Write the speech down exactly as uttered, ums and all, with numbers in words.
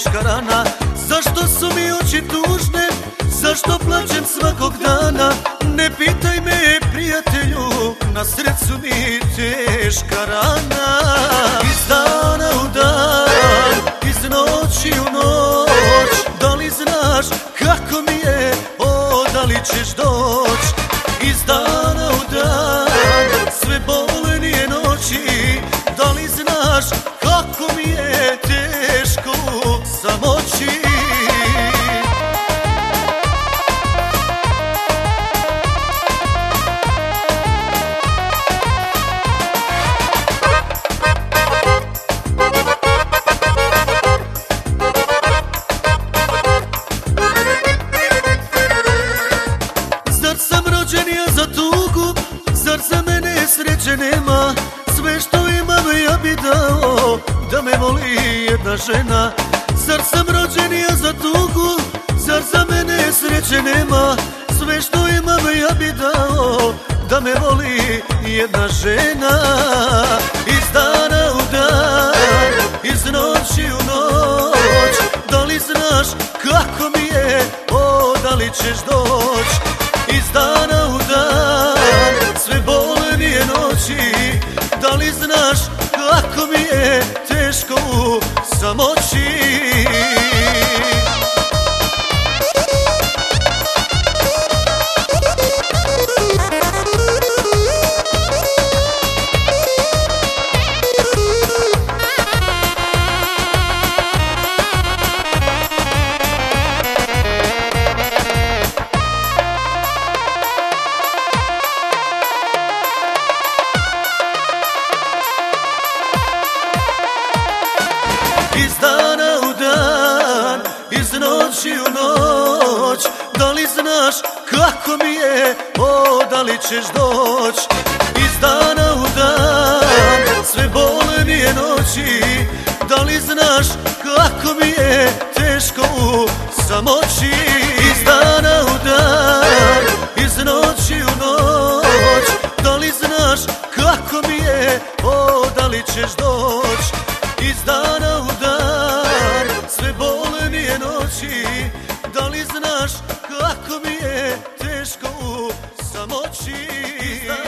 teška rana. Zašto su mi oči tužne, zašto plačem svakog dana? Ne pitaj me, prijatelju, na srcu mi teška rana. Iz dana u dan, iz noći u noć, da li znaš kako mi je, o, da li ćeš doć? Iz dana u dan, sve bolenije noći, da li znaš kako mi je teško u samoći? Zar sam rođen ja za tugu, zar za mene sreće nema? Sve što imam ja bi dao da me voli jedna žena. Zar sam rođen ja za tugu, zar za mene sreće nema? Sve što imam ja bi dao da me voli jedna žena. Iz dana u dan, iz noći u noć, da li znaš kako mi je, o, da li ćeš doć? Iz dana u dan, sve bolenije noći, da li znaš kako mi je teško u samoći? Iz dana u dan, iz noći u noć, da li znaš kako mi je, o, da li ćeš doć? Iz dana u dan, sve bolenije noći, da li znaš kako mi je teško u samoći? Iz dana u dan, iz noći u noć, da li znaš kako mi je, o, da li ćeš doć? Iz dana u dan, sve bolenije noći, da li znaš kako mi je teško u samoći?